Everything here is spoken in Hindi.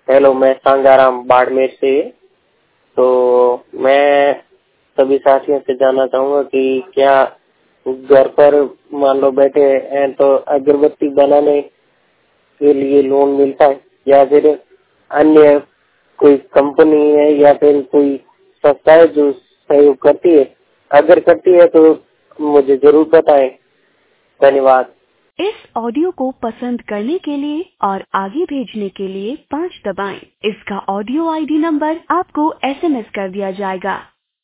हेलो, मैं सांगाराम बाड़मेर से। तो मैं सभी साथियों से जानना चाहूंगा कि क्या घर पर मान लो बैठे हैं तो अगरबत्ती बनाने के लिए लोन मिलता है या फिर अन्य कोई कंपनी है या फिर कोई संस्था है जो सहयोग करती है? अगर करती है तो मुझे जरूर बताएं। धन्यवाद। इस ऑडियो को पसंद करने के लिए और आगे भेजने के लिए 5 दबाएं। इसका ऑडियो आईडी नंबर आपको SMS कर दिया जाएगा।